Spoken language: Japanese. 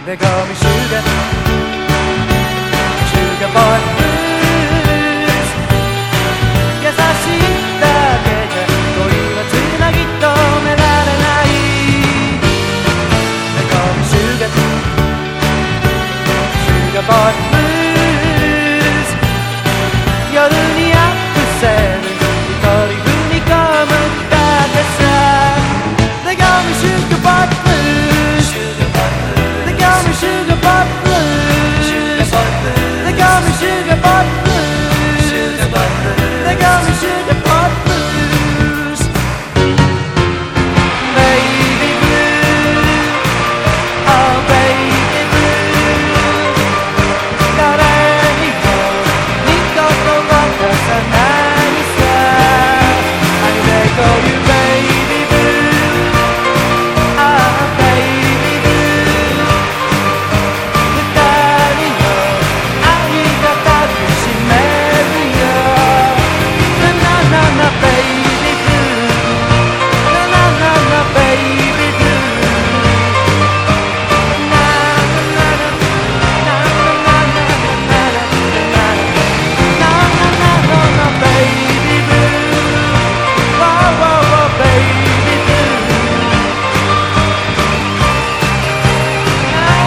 They call me Sugar Sugar Boy Blues 優しいだけじゃ恋はつなぎ止められない They call me Sugar Sugar Boy